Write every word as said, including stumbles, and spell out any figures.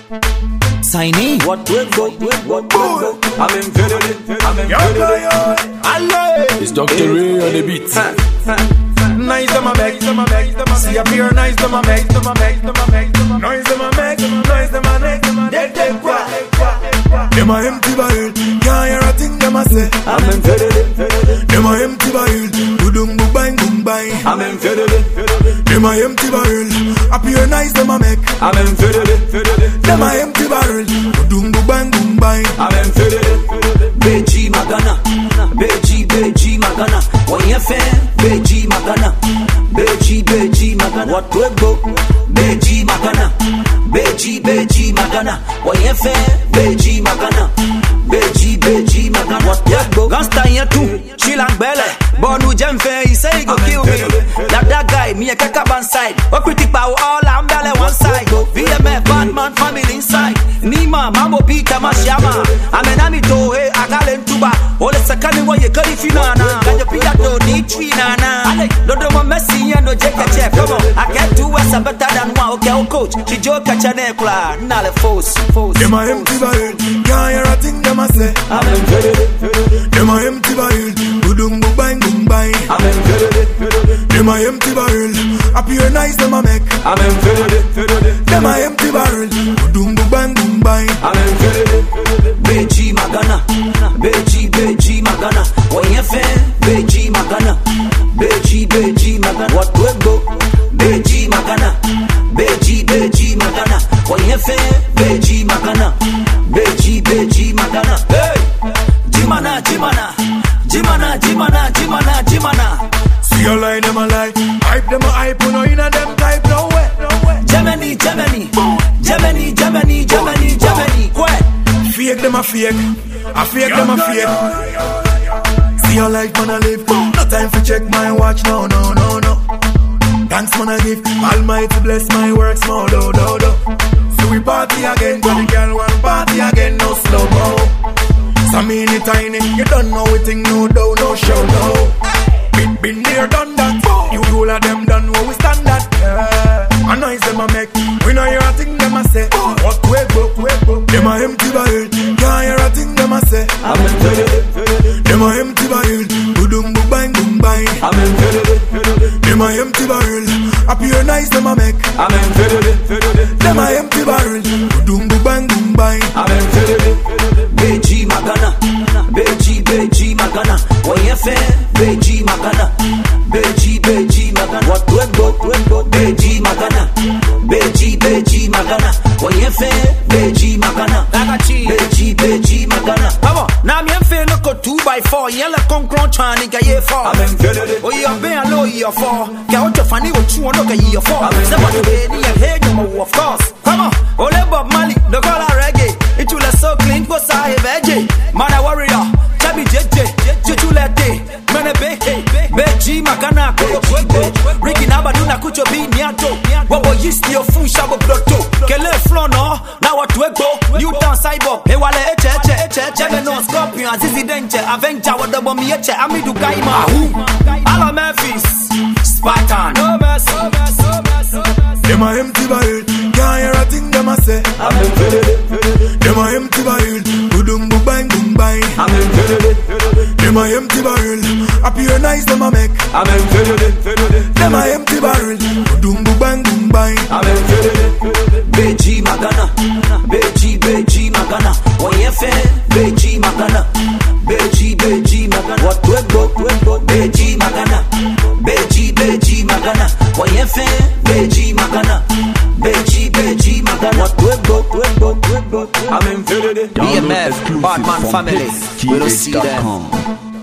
Signy. What we go, what we go. I'm infinity, I'm infinity. It's Doctor Ray on the beat. Nice on my back, my back. See up here, nice on my back, my back, my back. Noise on my back, noise on my neck. Dead, dead, quiet. Them a empty barrel, can't hear a thing them a say. I'm infinity. Them a empty barrel, boom boom bang boom bang. I'm infinity. Them a empty barrel, up here nice them a make. I'm infinity. Them a empty barrel, boom boom bang boom bang. I'm infinity. Beji Magana, Beji Beji Magana. When you fan, Beji Magana, Beji Beji Magana. What we go, Beji Magana, Beji Beji Magana. When you fan, Beji Magana, Beji Beji Magana. What we go, Gangsta here too, she like Belle. Bonu Jemfe, he say he go kill me. That that guy, me a kakaban side. What critic power all I'm belly one side. V M F, Batman family inside. Nima, Mambo Peter Mashama. I'm an amito, hey, I got him tuba. All the second way you cut if you know. Got your piato, need tree nana. Don't do my messy and no jacket check. Come on, I can't do us better than one. Okay, oh coach, she joke at your neck, Nale Force. Them a empty barrel, can't hear a thing them a say. I'm infinity. Them a empty barrel, boom boom bang boom bang. I'm infinity. Them a empty barrel, up here nice them a make. I'm infinity. Them a empty barrel, boom boom bang boom bang. I'm infinity. Beji Magana, Beji Beji Magana. When you fan, Beji Magana, Beji Beji Magana. What we go, Beji Magana, Beji Beji Magana. When you fan, Beji Magana, Beji Beji Magana. Hey, Jimana, Jimana, Jimana, Jimana, Jimana, Jimana. See your line them a lie, hype them a hype, no inna them type no way, no way. Germany, Germany, Germany, Germany, Germany, Germany. Quiet. Fake them a fake, I fake them a fake. See your life man a live, no time for check my watch, no, no, no, no. Thanks man I give, Almighty bless my works, no, do, do, do. So we party again, but the girl want party again, no slow mo. So many tiny, you don't know a thing, no do, no show, no. Been, been there, done that. You all of them done where we stand that. Yeah. A noise them a make, we know hear a thing them a say. What we go, we go. Them a empty barrel, can't hear a thing them a say. I'm infinity. Them a empty barrel, boom boom bang boom bang. I'm infinity. Them a empty barrel, up here nice them a make. I'm infinity. Them a empty barrel, boom boom bang boom bang. I'm infinity. Beji Magana, Beji Beji Magana. When you fan, Beji Magana, Beji Beji Magana. What we go, we go, Beji Magana, Beji Beji Magana. When you fan, Beji Magana, Beji Beji Magana. Come on, now me feel no go two by four. Yellow concrete trying to get four. I'm infinity. Oh, you're being low, you're four. Get out your funny with two and look at you four. Somebody ready and head you of course. Come on, Ole Bob Marley, the color reggae. It will so clean, go say veggie. Man a warrior, Chabi J J, Jitulete, Mene Behe, Beji Magana, Ricky Nabaduna Kucho B Niato, Bobo Yisti of Fu Shabo Blotto, Kele Flono, now what we go, Newtown Cyborg, Ewale Eche, Eche, Eche, Gemino Scorpion, Zizi Denche, Avenger, what the Bommy Eche, Amidu Kaima, Ala Memphis, Spartan, no mercy, no mercy, no mercy. Them a empty barrel, can't hear a thing them a say. I'm infinity. Them a empty barrel, boom boom bang boom bang. I'm infinity. Them a empty barrel, up here nice them a make. I'm infinity. Them a empty barrel, boom boom bang boom bang. I'm infinity. Beji Magana, Beji Beji Magana. When you fan, Beji Magana, Beji Beji Magana. What we go, we go, Beji Magana, Beji Beji Magana. When you fan, Beji Magana, Beji Beji Magana. What we go, we go, we go. I'm infinity. B M F, Batman family. We don't see them.